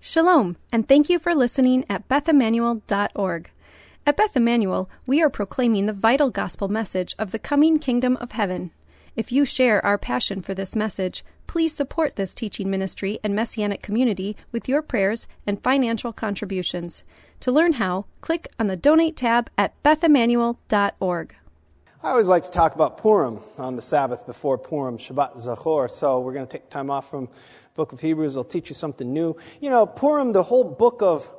Shalom, and thank you for listening at BethEmmanuel.org. At Beth Emmanuel, we are proclaiming the vital gospel message of the coming kingdom of heaven. If you share our passion for this message, please support this teaching ministry and messianic community with your prayers and financial contributions. To learn how, click on the Donate tab at BethEmmanuel.org. I always like to talk about Purim on the Sabbath before Purim, Shabbat Zachor. So we're going to take time off from the book of Hebrews. I'll teach you something new. You know, Purim, the whole book of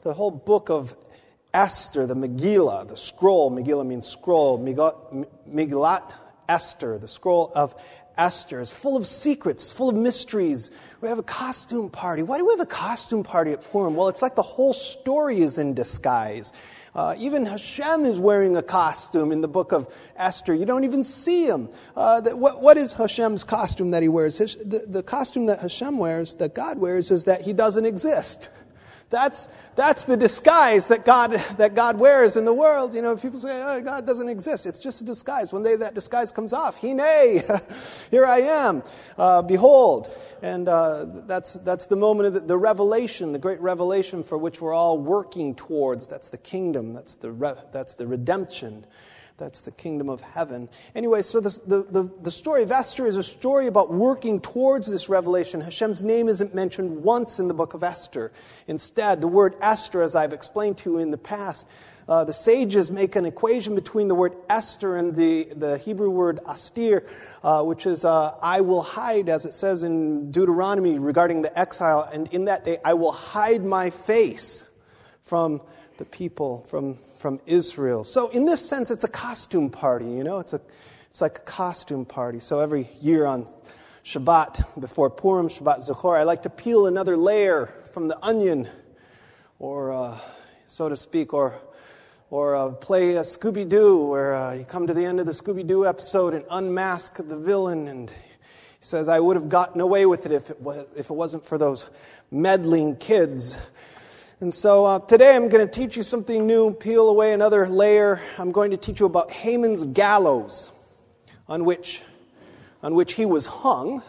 Esther, the Megillah, the scroll. Megillah means scroll. Megillat Esther, the scroll of Esther, is full of secrets, full of mysteries. We have a costume party. Why do we have a costume party at Purim? Well, it's like the whole story is in disguise. Even Hashem is wearing a costume in the book of Esther. You don't even see him. What is Hashem's costume that he wears? The costume that Hashem wears, that God wears, is that he doesn't exist. That's the disguise that God wears in the world. You know, people say, oh, God doesn't exist. It's just a disguise. One day that disguise comes off. Hine, here I am. Behold. And that's the moment of the revelation, the great revelation for which we're all working towards. That's the kingdom. That's the redemption. That's the kingdom of heaven. Anyway, so the story of Esther is a story about working towards this revelation. Hashem's name isn't mentioned once in the book of Esther. Instead, the word Esther, as I've explained to you in the past, the sages make an equation between the word Esther and the Hebrew word astir, which is I will hide, as it says in Deuteronomy regarding the exile. And in that day, I will hide my face from the people, from Israel. So in this sense, it's a costume party, you know. It's like a costume party. So every year on Shabbat, before Purim, Shabbat Zachor, I like to peel another layer from the onion, or so to speak, or play a Scooby-Doo, where you come to the end of the Scooby-Doo episode and unmask the villain, and he says, I would have gotten away with it if it wasn't for those meddling kids. And so today I'm going to teach you something new, peel away another layer. I'm going to teach you about Haman's gallows, on which he was hung,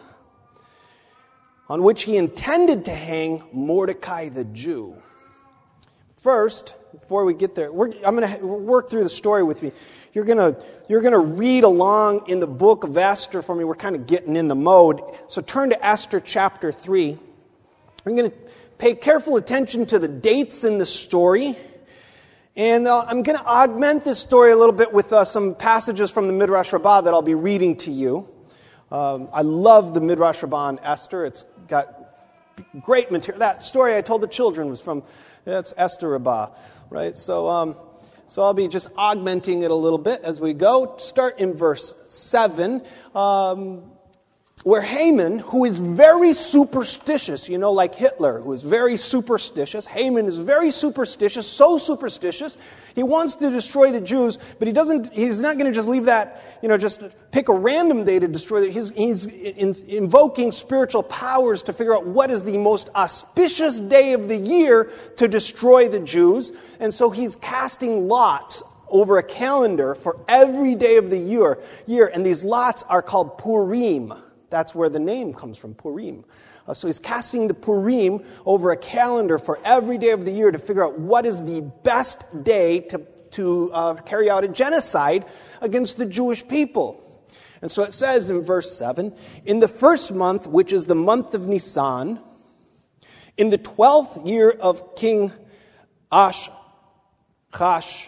on which he intended to hang Mordecai the Jew. First, before we get there, I'm going to work through the story with me. You're going to read along in the book of Esther for me. We're kind of getting in the mode. So turn to Esther chapter 3. I'm going to pay careful attention to the dates in the story. And I'm going to augment this story a little bit with some passages from the Midrash Rabbah that I'll be reading to you. I love the Midrash Rabbah on Esther. It's got great material. That story I told the children was from, that's Esther Rabbah, right? So I'll be just augmenting it a little bit as we go. Start in verse 7. Where Haman, who is very superstitious, you know, like Hitler, who is very superstitious. Haman is very superstitious, so superstitious. He wants to destroy the Jews, but he's not going to just leave that, you know, just pick a random day to destroy them. He's invoking spiritual powers to figure out what is the most auspicious day of the year to destroy the Jews. And so he's casting lots over a calendar for every day of the year. And these lots are called Purim. That's where the name comes from, Purim. So he's casting the Purim over a calendar for every day of the year to figure out what is the best day to carry out a genocide against the Jewish people. And so it says in verse 7, in the first month, which is the month of Nisan, in the 12th year of King Ashverosh,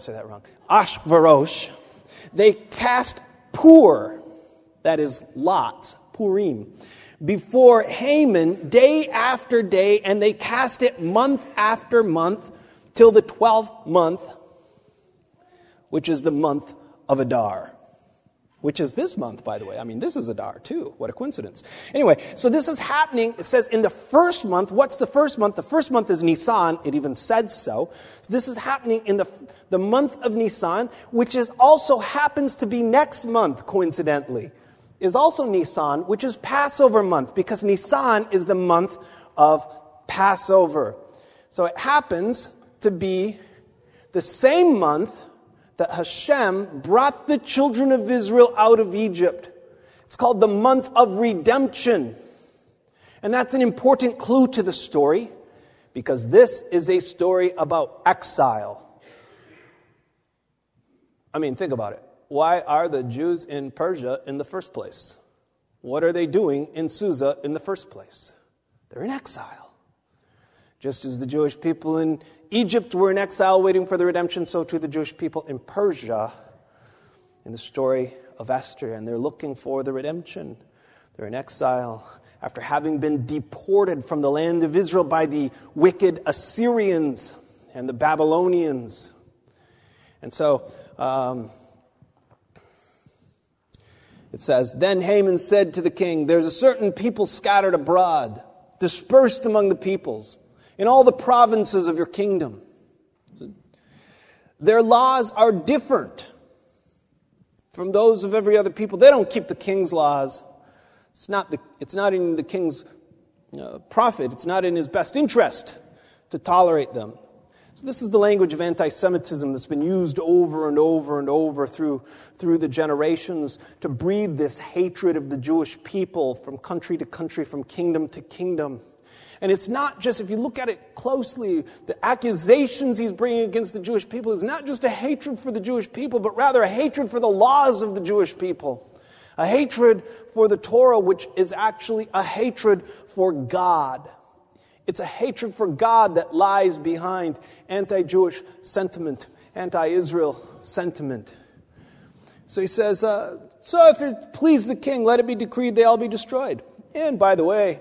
they cast Pur, that is lots, Purim, before Haman day after day, and they cast it month after month till the 12th month, which is the month of Adar. Which is this month, by the way. I mean, this is Adar, too. What a coincidence. Anyway, so this is happening. It says in the first month. What's the first month? The first month is Nisan. It even said so. So this is happening in the month of Nisan, which also happens to be next month, coincidentally, is also Nisan, which is Passover month, because Nisan is the month of Passover. So it happens to be the same month that Hashem brought the children of Israel out of Egypt. It's called the month of redemption. And that's an important clue to the story, because this is a story about exile. I mean, think about it. Why are the Jews in Persia in the first place? What are they doing in Susa in the first place? They're in exile. Just as the Jewish people in Egypt were in exile waiting for the redemption, so too the Jewish people in Persia in the story of Esther, and they're looking for the redemption. They're in exile after having been deported from the land of Israel by the wicked Assyrians and the Babylonians. And so it says, "Then Haman said to the king, 'There's a certain people scattered abroad, dispersed among the peoples, in all the provinces of your kingdom. Their laws are different from those of every other people. They don't keep the king's laws. It's not in the king's profit. It's not in his best interest to tolerate them.'" So this is the language of anti-Semitism that's been used over and over and over through the generations to breed this hatred of the Jewish people from country to country, from kingdom to kingdom. And it's not just, if you look at it closely, the accusations he's bringing against the Jewish people is not just a hatred for the Jewish people, but rather a hatred for the laws of the Jewish people. A hatred for the Torah, which is actually a hatred for God. It's a hatred for God that lies behind anti-Jewish sentiment, anti-Israel sentiment. So he says, so if it please the king, let it be decreed they all be destroyed. And by the way,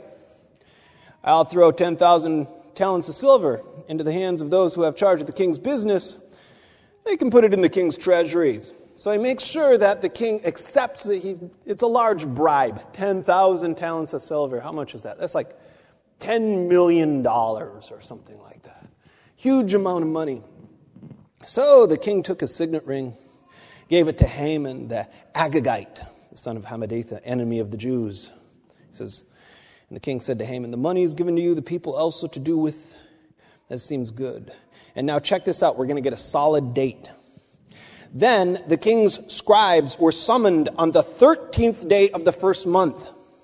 I'll throw 10,000 talents of silver into the hands of those who have charge of the king's business. They can put it in the king's treasuries. So he makes sure that the king accepts that it's a large bribe. 10,000 talents of silver. How much is that? That's like $10 million or something like that. Huge amount of money. So the king took his signet ring, gave it to Haman, the Agagite, the son of Hammedatha, enemy of the Jews. He says, and the king said to Haman, "The money is given to you, the people also to do with as seems good." And now check this out. We're going to get a solid date. "Then the king's scribes were summoned on the 13th day of the first month,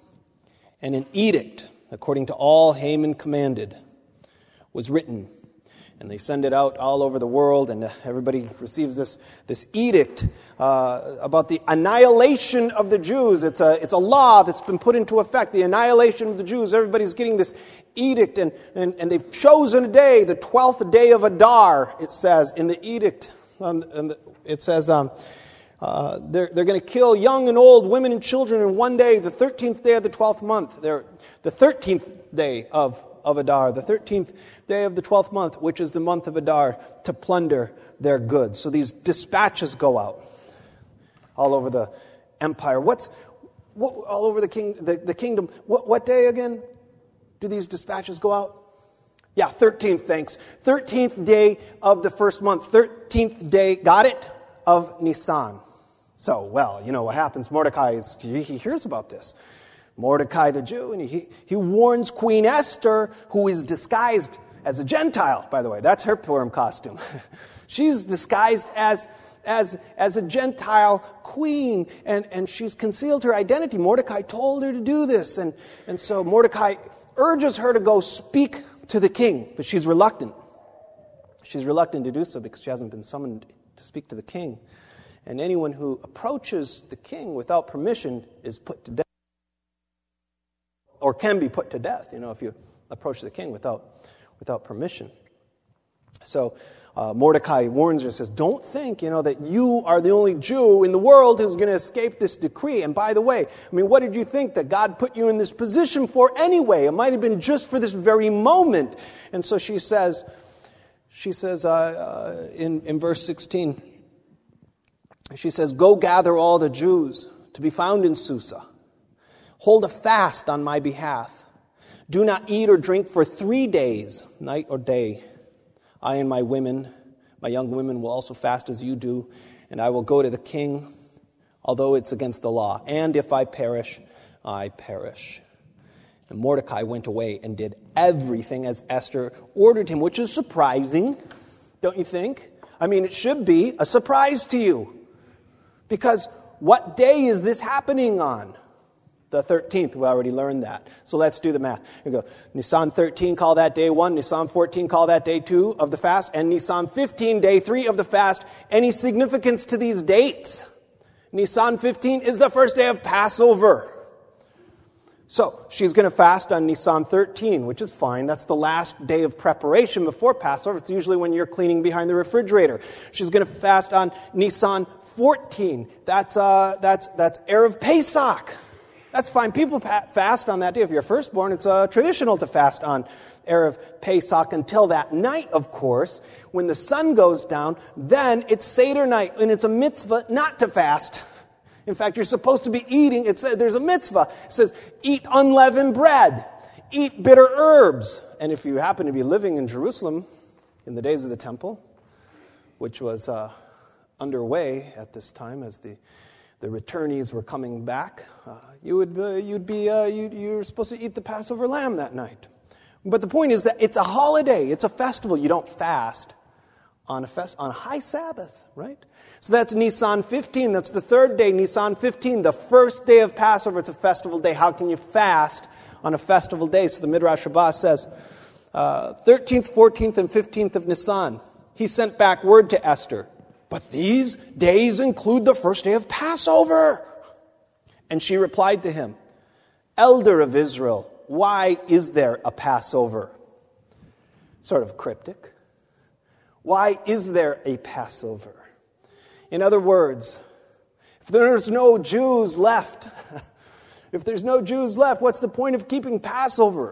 and an edict, according to all Haman commanded, was written." And they send it out all over the world, and everybody receives this edict about the annihilation of the Jews. It's a law that's been put into effect, the annihilation of the Jews. Everybody's getting this edict, and they've chosen a day, the 12th day of Adar, it says in the edict. It says they're going to kill young and old, women and children in one day, the 13th day of the 12th month. The 13th day of Adar, the 13th day of the 12th month, which is the month of Adar, to plunder their goods. So these dispatches go out all over the empire. All over the kingdom? What day again do these dispatches go out? Yeah, 13th, thanks. 13th day of the first month. 13th day, got it? Of Nisan. So, well, you know what happens. Mordecai, he hears about this. Mordecai the Jew, and he warns Queen Esther, who is disguised as a Gentile, by the way. That's her Purim costume. She's disguised as a Gentile queen, and she's concealed her identity. Mordecai told her to do this, and so Mordecai urges her to go speak to the king, but she's reluctant. She's reluctant to do so because she hasn't been summoned to speak to the king. And anyone who approaches the king without permission is put to death. Or can be put to death, if you approach the king without permission. So Mordecai warns her, says, don't think, that you are the only Jew in the world who's going to escape this decree. And by the way, what did you think that God put you in this position for anyway? It might have been just for this very moment. And so she says in verse 16, she says, "Go gather all the Jews to be found in Susa. Hold a fast on my behalf. Do not eat or drink for 3 days, night or day. I and my young women will also fast as you do, and I will go to the king, although it's against the law. And if I perish, I perish." And Mordecai went away and did everything as Esther ordered him, which is surprising, don't you think? It should be a surprise to you. Because what day is this happening on? The 13th, we already learned that. So let's do the math. We go, Nisan 13, call that day 1. Nisan 14, call that day 2 of the fast. And Nisan 15, day 3 of the fast. Any significance to these dates? Nisan 15 is the first day of Passover. So she's going to fast on Nisan 13, which is fine. That's the last day of preparation before Passover. It's usually when you're cleaning behind the refrigerator. She's going to fast on Nisan 14. That's Erev Pesach. That's fine. People fast on that day. If you're firstborn, it's traditional to fast on Erev Pesach until that night, of course. When the sun goes down, then it's Seder night, and it's a mitzvah not to fast. In fact, you're supposed to be eating. There's a mitzvah. It says, eat unleavened bread, eat bitter herbs. And if you happen to be living in Jerusalem in the days of the temple, which was underway at this time as the returnees were coming back, you were supposed to eat the Passover lamb that night. But the point is that it's a holiday. It's a festival. You don't fast on a high Sabbath, right? So that's Nisan 15. That's the third day, Nisan 15, the first day of Passover. It's a festival day. How can you fast on a festival day? So the Midrash Rabbah says, 13th, 14th, and 15th of Nisan, he sent back word to Esther, but these days include the first day of Passover. And she replied to him, Elder of Israel, why is there a Passover? Sort of cryptic. Why is there a Passover? In other words, if there's no Jews left, what's the point of keeping Passover?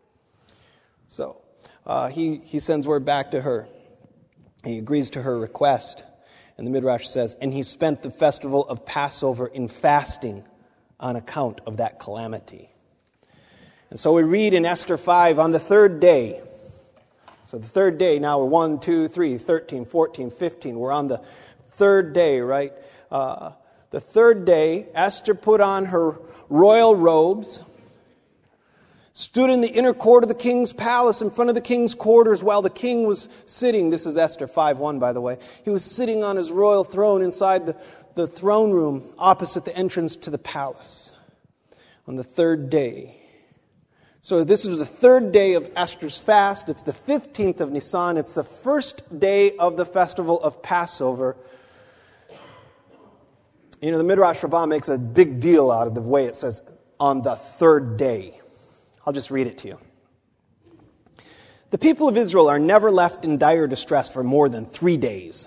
So he sends word back to her. He agrees to her request. And the Midrash says, and he spent the festival of Passover in fasting on account of that calamity. And so we read in Esther 5, on the third day. So the third day, now we're 1, 2, 3, 13, 14, 15. We're on the third day, right? The third day, Esther put on her royal robes, stood in the inner court of the king's palace in front of the king's quarters while the king was sitting. This is Esther 5:1, by the way. He was sitting on his royal throne inside the throne room opposite the entrance to the palace on the third day. So this is the third day of Esther's fast. It's the 15th of Nisan. It's the first day of the festival of Passover. You know, the Midrash Rabbah makes a big deal out of the way it says, on the third day. I'll just read it to you. The people of Israel are never left in dire distress for more than 3 days.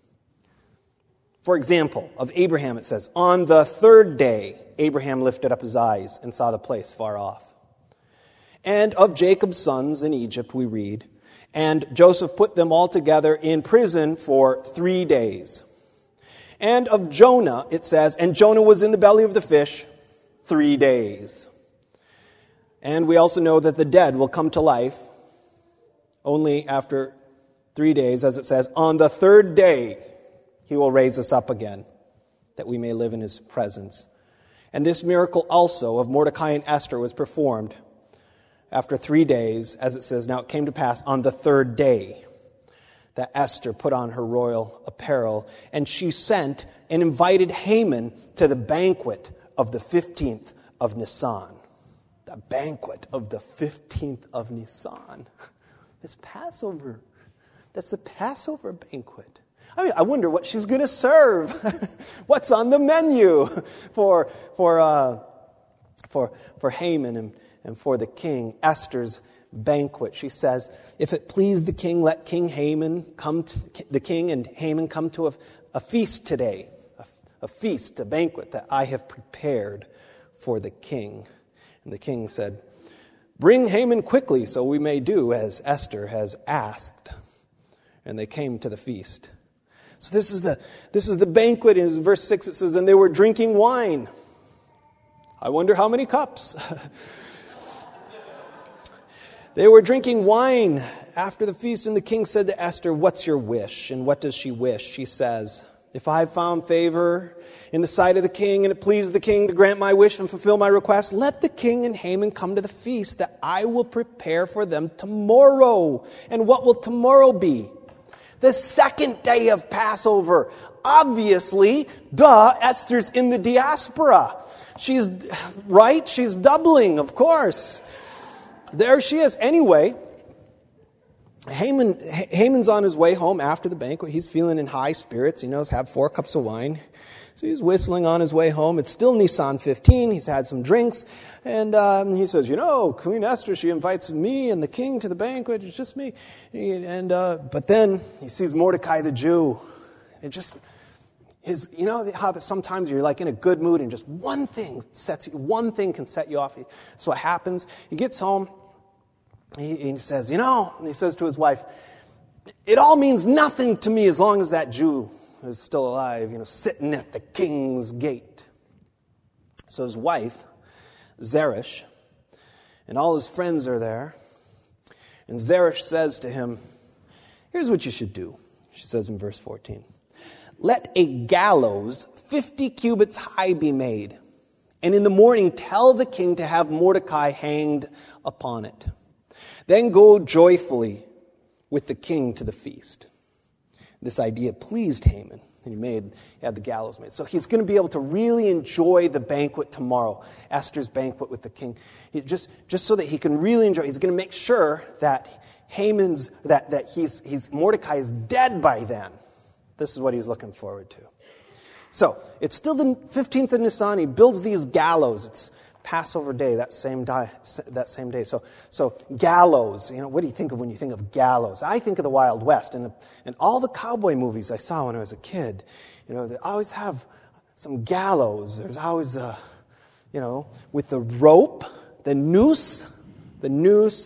For example, of Abraham it says, on the third day, Abraham lifted up his eyes and saw the place far off. And of Jacob's sons in Egypt we read, and Joseph put them all together in prison for 3 days. And of Jonah, it says, and Jonah was in the belly of the fish 3 days. And we also know that the dead will come to life only after 3 days, as it says, on the third day he will raise us up again, that we may live in his presence. And this miracle also of Mordecai and Esther was performed after 3 days, as it says, now it came to pass on the third day that Esther put on her royal apparel, and she sent and invited Haman to the banquet of the 15th of Nisan. The banquet of the 15th of Nisan. It's Passover. That's the Passover banquet. I mean, I wonder what she's going to serve. What's on the menu for Haman and for the king? Esther's banquet. She says, if it please the king, let the king and Haman come to a feast today, a feast, a banquet that I have prepared for the king. And the king said, bring Haman quickly so we may do as Esther has asked. And they came to the feast. So this is the banquet. In verse 6 it says, and they were drinking wine. I wonder how many cups. They were drinking wine after the feast, and the king said to Esther, what's your wish? And what does she wish? She says, if I have found favor in the sight of the king, and it pleases the king to grant my wish and fulfill my request, let the king and Haman come to the feast that I will prepare for them tomorrow. And what will tomorrow be? The second day of Passover. Obviously, Esther's in the diaspora. She's doubling, of course. There she is. Anyway, Haman's on his way home after the banquet. He's feeling in high spirits. He knows, have 4 cups of wine. So he's whistling on his way home. It's still Nisan 15. He's had some drinks. And he says, Queen Esther, she invites me and the king to the banquet. It's just me. But then he sees Mordecai the Jew. It just, how sometimes you're like in a good mood and just one thing can set you off. So what happens, he gets home. He says, he says to his wife, it all means nothing to me as long as that Jew is still alive, sitting at the king's gate. So his wife, Zeresh, and all his friends are there. And Zeresh says to him, here's what you should do. She says in verse 14, let a gallows 50 cubits high be made, and in the morning tell the king to have Mordecai hanged upon it. Then go joyfully with the king to the feast. This idea pleased Haman, and he had the gallows made. So he's going to be able to really enjoy the banquet tomorrow, Esther's banquet with the king. Just so that he can really enjoy. He's going to make sure that Mordecai is dead by then. This is what he's looking forward to. So it's still the 15th of Nisan. He builds these gallows. It's Passover day, that same day. So gallows, what do you think of when you think of gallows? I think of the Wild West and all the cowboy movies I saw when I was a kid. They always have some gallows. There's always with the rope, the noose and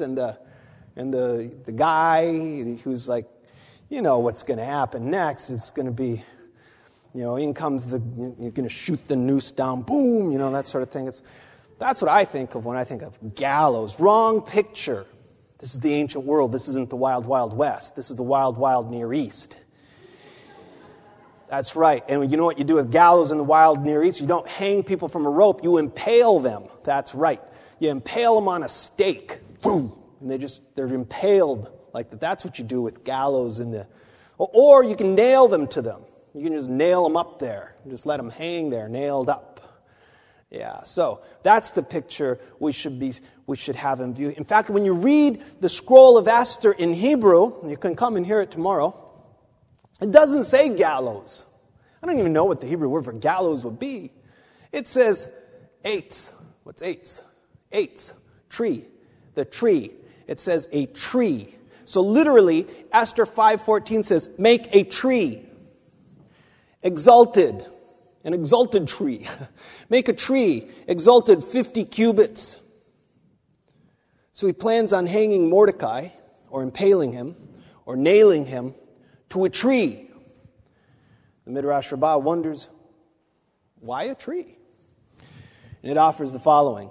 the guy who's like, what's going to happen next. It's going to be, in comes you're going to shoot the noose down, boom, that sort of thing. That's what I think of when I think of gallows. Wrong picture. This is the ancient world. This isn't the wild, wild West. This is the wild, wild Near East. That's right. And you know what you do with gallows in the wild Near East? You don't hang people from a rope. You impale them. That's right. You impale them on a stake. Boom. And they're impaled like that. That's what you do with gallows or you can nail them to them. You can just nail them up there. Just let them hang there, nailed up. Yeah, so that's the picture we should have in view. In fact, when you read the scroll of Esther in Hebrew, and you can come and hear it tomorrow, it doesn't say gallows. I don't even know what the Hebrew word for gallows would be. It says eitz. What's eitz? Eitz, tree. The tree. It says a tree. So literally, Esther 5:14 says, make a tree. Exalted. An exalted tree. Make a tree, exalted 50 cubits. So he plans on hanging Mordecai, or impaling him, or nailing him to a tree. The Midrash Rabbah wonders, why a tree? And it offers the following.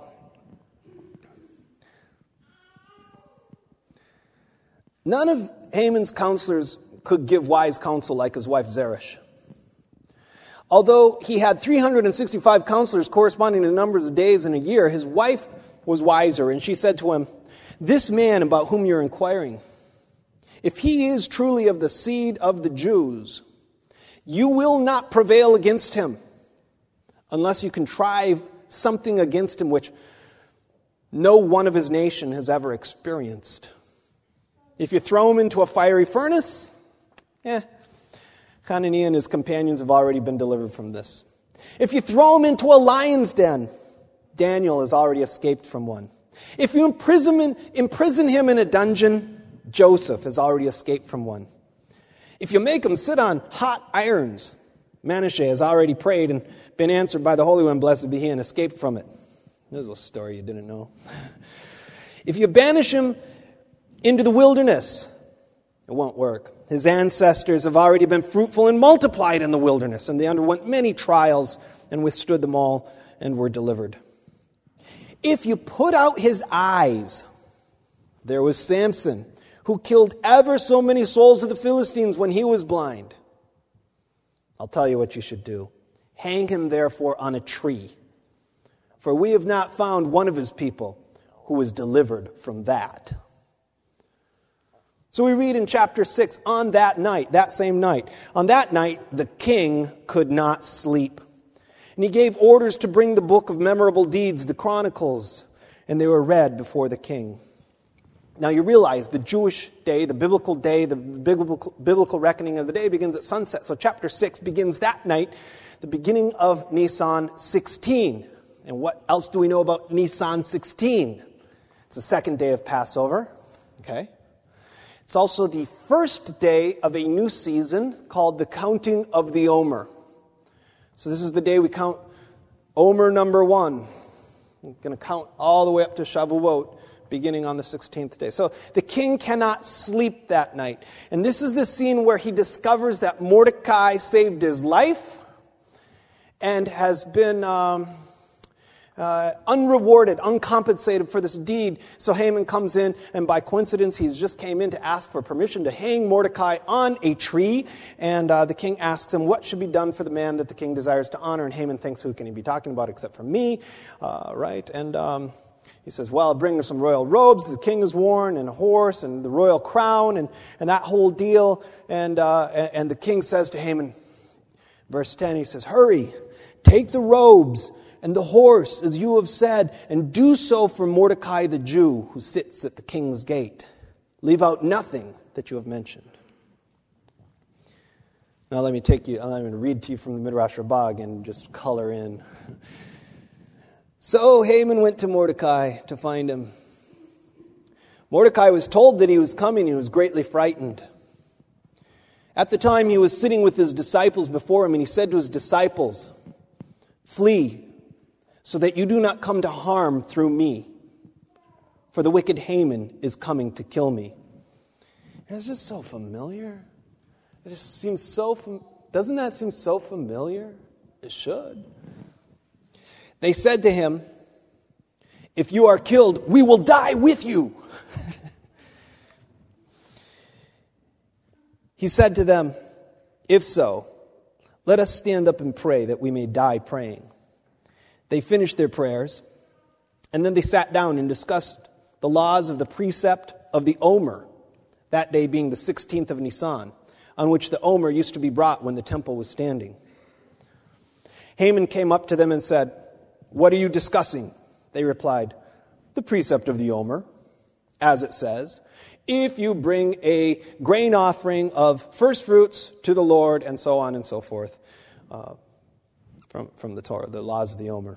None of Haman's counselors could give wise counsel like his wife Zeresh. Although he had 365 counselors corresponding to the numbers of days in a year, his wife was wiser, and she said to him, this man about whom you're inquiring, if he is truly of the seed of the Jews, you will not prevail against him unless you contrive something against him which no one of his nation has ever experienced. If you throw him into a fiery furnace, Hananiah and his companions have already been delivered from this. If you throw him into a lion's den, Daniel has already escaped from one. If you imprison him in a dungeon, Joseph has already escaped from one. If you make him sit on hot irons, Manasseh has already prayed and been answered by the Holy One, blessed be he, and escaped from it. There's a story you didn't know. If you banish him into the wilderness, it won't work. His ancestors have already been fruitful and multiplied in the wilderness, and they underwent many trials and withstood them all and were delivered. If you put out his eyes, there was Samson, who killed ever so many souls of the Philistines when he was blind. I'll tell you what you should do. Hang him therefore on a tree, for we have not found one of his people who was delivered from that. So we read in chapter 6, on that night, that same night, on that night, the king could not sleep. And he gave orders to bring the book of memorable deeds, the Chronicles, and they were read before the king. Now you realize the Jewish day, the biblical reckoning of the day begins at sunset. So chapter 6 begins that night, the beginning of Nisan 16. And what else do we know about Nisan 16? It's the second day of Passover. Okay. It's also the first day of a new season called the counting of the Omer. So this is the day we count Omer number 1. We're going to count all the way up to Shavuot, beginning on the 16th day. So the king cannot sleep that night. And this is the scene where he discovers that Mordecai saved his life and has been unrewarded, uncompensated for this deed. So Haman comes in, and by coincidence, he's just came in to ask for permission to hang Mordecai on a tree. And the king asks him, what should be done for the man that the king desires to honor? And Haman thinks, who can he be talking about except for me? Right? And he says, well, bring her some royal robes the king has worn, and a horse, and the royal crown, and that whole deal. And the king says to Haman, verse 10, he says, hurry, take the robes and the horse, as you have said, and do so for Mordecai the Jew, who sits at the king's gate. Leave out nothing that you have mentioned. Now let me I'm going to read to you from the Midrash Rabbah and just color in. So Haman went to Mordecai to find him. Mordecai was told that he was coming. He was greatly frightened. At the time, he was sitting with his disciples before him, and he said to his disciples, flee, so that you do not come to harm through me. For the wicked Haman is coming to kill me. And it's just so familiar. It just seems doesn't that seem so familiar? It should. They said to him, if you are killed, we will die with you. He said to them, if so, let us stand up and pray that we may die praying. They finished their prayers, and then they sat down and discussed the laws of the precept of the Omer, that day being the 16th of Nisan, on which the Omer used to be brought when the temple was standing. Haman came up to them and said, what are you discussing? They replied, the precept of the Omer, as it says, if you bring a grain offering of first fruits to the Lord, and so on and so forth, from the Torah, the laws of the Omer.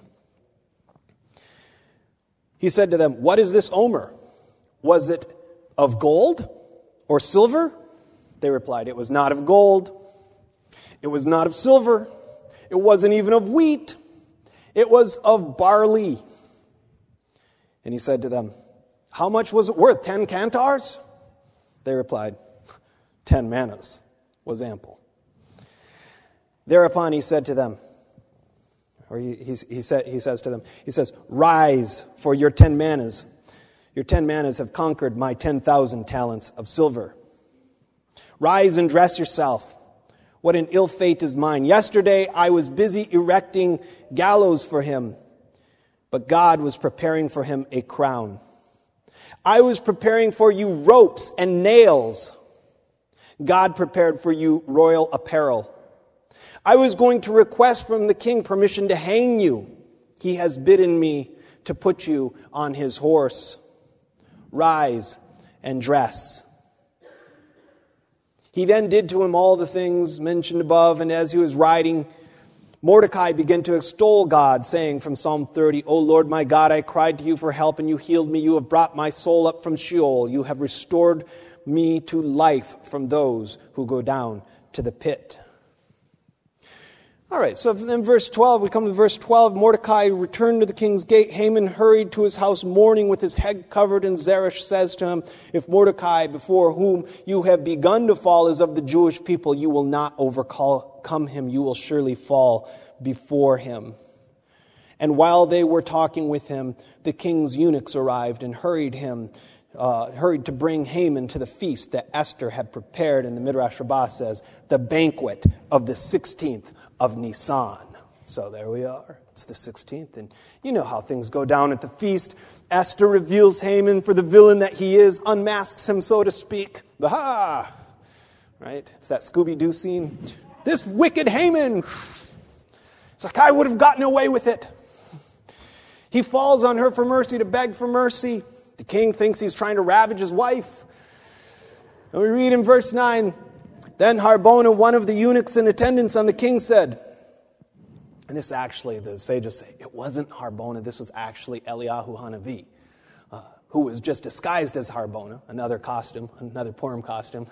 He said to them, what is this Omer? Was it of gold or silver? They replied, it was not of gold. It was not of silver. It wasn't even of wheat. It was of barley. And he said to them, how much was it worth? 10 cantars? They replied, 10 manas was ample. Thereupon he said to them, or he says to them, he says, rise, for your 10 manas. Your 10 manas have conquered my 10,000 talents of silver. Rise and dress yourself. What an ill fate is mine. Yesterday I was busy erecting gallows for him, but God was preparing for him a crown. I was preparing for you ropes and nails. God prepared for you royal apparel. I was going to request from the king permission to hang you. He has bidden me to put you on his horse. Rise and dress. He then did to him all the things mentioned above, and as he was riding, Mordecai began to extol God, saying from Psalm 30, O Lord my God, I cried to you for help, and you healed me. You have brought my soul up from Sheol. You have restored me to life from those who go down to the pit. All right, so in verse 12, we come to verse 12. Mordecai returned to the king's gate. Haman hurried to his house mourning with his head covered, and Zeresh says to him, if Mordecai, before whom you have begun to fall, is of the Jewish people, you will not overcome him. You will surely fall before him. And while they were talking with him, the king's eunuchs arrived and hurried to bring Haman to the feast that Esther had prepared. And the Midrash Rabbah says, the banquet of the 16th of Nisan. So there we are. It's the 16th. And you know how things go down at the feast. Esther reveals Haman for the villain that he is, unmasks him, so to speak, Bah! Right? It's that Scooby-Doo scene. This wicked Haman! It's like, I would have gotten away with it. He falls on her for mercy to beg for mercy. The king thinks he's trying to ravage his wife. And we read in verse 9, then Harbona, one of the eunuchs in attendance on the king, said, and this actually, the sages say, it wasn't Harbona, this was actually Eliyahu Hanavi, who was just disguised as Harbona, another costume, another Purim costume,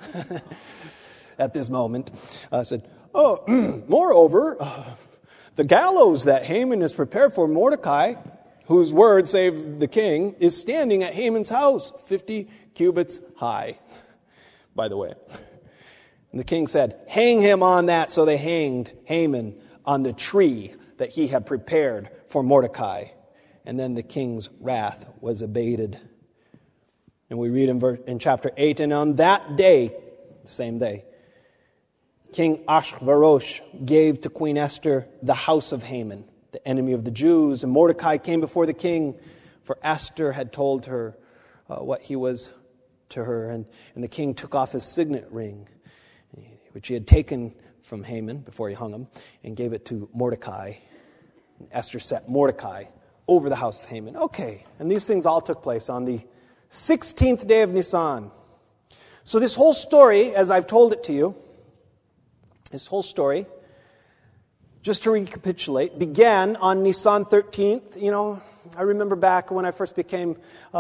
at this moment, said, moreover, the gallows that Haman has prepared for Mordecai, whose word saved the king, is standing at Haman's house, 50 cubits high, by the way. And the king said, hang him on that. So they hanged Haman on the tree that he had prepared for Mordecai. And then the king's wrath was abated. And we read in chapter 8, and on that day, the same day, King Ahasuerus gave to Queen Esther the house of Haman, the enemy of the Jews. And Mordecai came before the king, for Esther had told her what he was to her. And the king took off his signet ring, which he had taken from Haman before he hung him, and gave it to Mordecai. And Esther set Mordecai over the house of Haman. Okay, and these things all took place on the 16th day of Nisan. So this whole story, as I've told it to you, this whole story, just to recapitulate, began on Nisan 13th. You know, I remember back when I first became,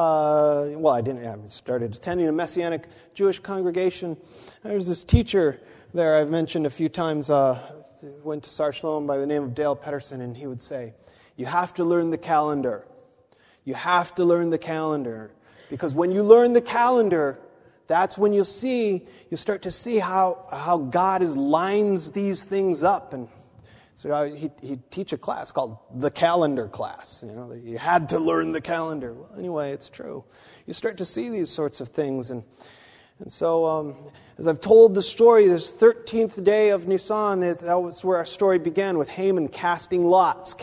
I started attending a Messianic Jewish congregation. There was this teacher there I've mentioned a few times, went to Sar Shalom by the name of Dale Pedersen, and he would say, you have to learn the calendar. You have to learn the calendar. Because when you learn the calendar, that's when you start to see how God lines these things up. And so he'd teach a class called the calendar class. You know, you had to learn the calendar. Well, anyway, it's true. You start to see these sorts of things. And so as I've told the story, this 13th day of Nisan, that was where our story began, with Haman casting lots.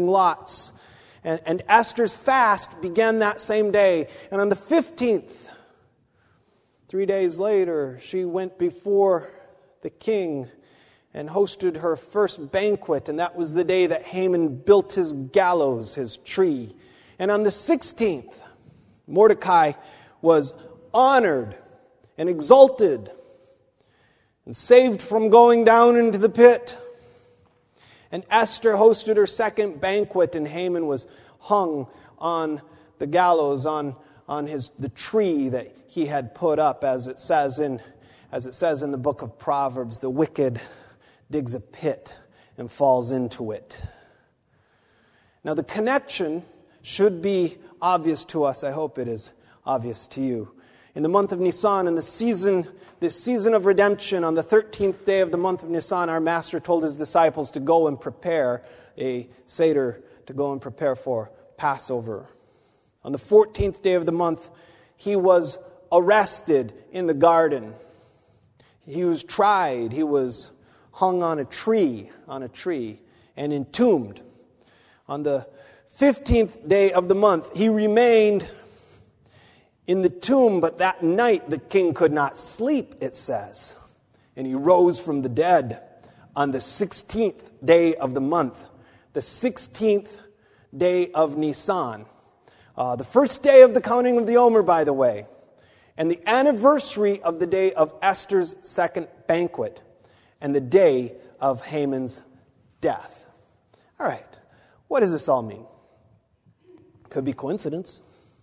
And Esther's fast began that same day. And on the 15th, 3 days later, she went before the king and hosted her first banquet. And that was the day that Haman built his gallows, his tree. And on the 16th, Mordecai was honored and exalted and saved from going down into the pit. And Esther hosted her second banquet, and Haman was hung on the gallows, on the tree that he had put up, as it says in the book of Proverbs, the wicked digs a pit and falls into it. Now the connection should be obvious to us. I hope it is obvious to you. In the month of Nisan, in this season of redemption, on the 13th day of the month of Nisan, our Master told his disciples to go and prepare a Seder, to go and prepare for Passover. On the 14th day of the month, he was arrested in the garden. He was tried. He was hung on a tree, and entombed. On the 15th day of the month, he remained in the tomb, but that night the king could not sleep, it says. And he rose from the dead on the 16th day of the month, the 16th day of Nisan. The first day of the counting of the Omer, by the way, and the anniversary of the day of Esther's second banquet, and the day of Haman's death. All right, what does this all mean? Could be coincidence.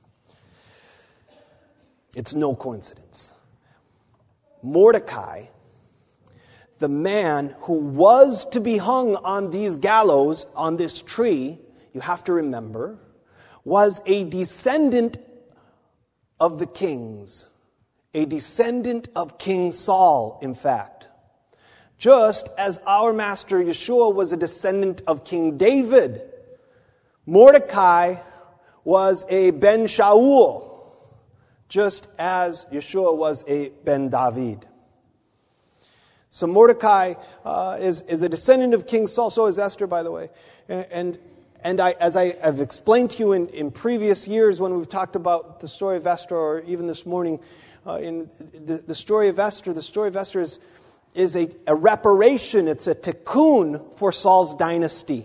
It's no coincidence. Mordecai, the man who was to be hung on these gallows, on this tree, you have to remember, was a descendant of the kings. A descendant of King Saul, in fact. Just as our Master Yeshua was a descendant of King David, Mordecai was a Ben Shaul, just as Yeshua was a Ben David. So Mordecai is a descendant of King Saul, so is Esther, by the way. And as I've explained to you in previous years when we've talked about the story of Esther, or even this morning, in the story of Esther. The story of Esther is a reparation. It's a tikkun for Saul's dynasty.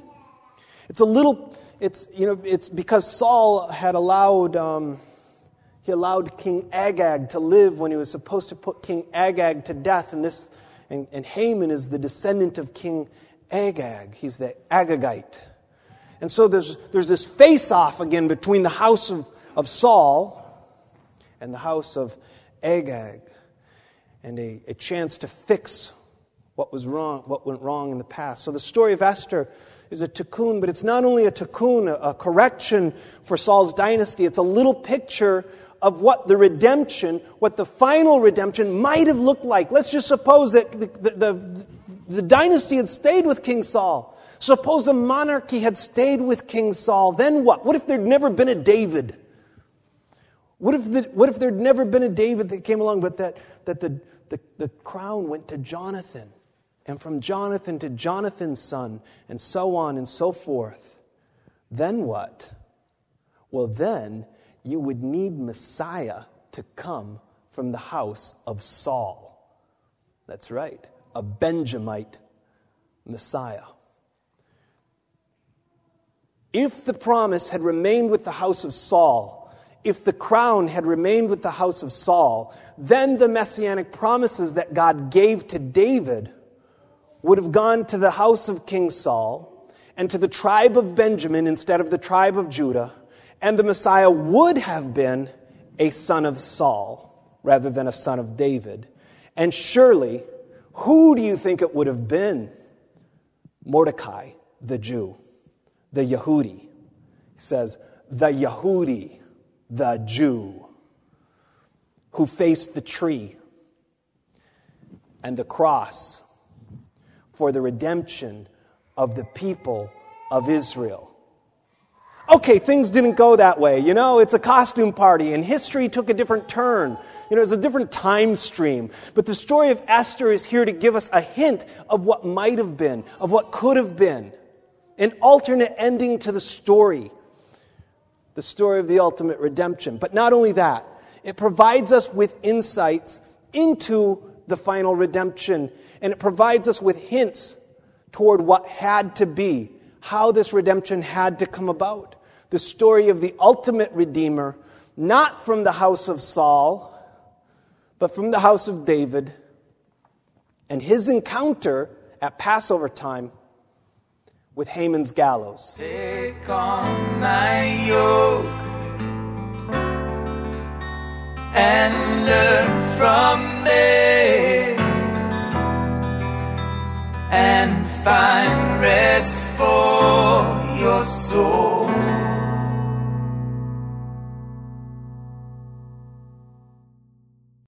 It's because Saul had allowed King Agag to live when he was supposed to put King Agag to death, and Haman is the descendant of King Agag. He's the Agagite. And so there's this face-off again between the house of Saul and the house of Agag, and a chance to fix what went wrong in the past. So the story of Esther is a tikkun, but it's not only a tikkun, a correction for Saul's dynasty. It's a little picture of what the final redemption might have looked like. Let's just suppose that the dynasty had stayed with King Saul. Suppose the monarchy had stayed with King Saul. Then what? What if there'd never been a David? What if there'd never been a David that came along, but that the crown went to Jonathan, and from Jonathan to Jonathan's son, and so on and so forth? Then what? Well, then you would need Messiah to come from the house of Saul. That's right, a Benjamite Messiah. If the promise had remained with the house of Saul, if the crown had remained with the house of Saul, then the messianic promises that God gave to David would have gone to the house of King Saul and to the tribe of Benjamin instead of the tribe of Judah, and the Messiah would have been a son of Saul rather than a son of David. And surely, who do you think it would have been? Mordecai, the Jew, the Yehudi. He says, the Yehudi, the Jew, who faced the tree and the cross for the redemption of the people of Israel. Okay, things didn't go that way. It's a costume party, and history took a different turn. It's a different time stream. But the story of Esther is here to give us a hint of what might have been, of what could have been. An alternate ending to the story of the ultimate redemption. But not only that, it provides us with insights into the final redemption, and it provides us with hints toward what had to be, how this redemption had to come about. The story of the ultimate Redeemer, not from the house of Saul, but from the house of David, and his encounter at Passover time with Haman's gallows. Take on my yoke and learn from me, and find rest for your soul.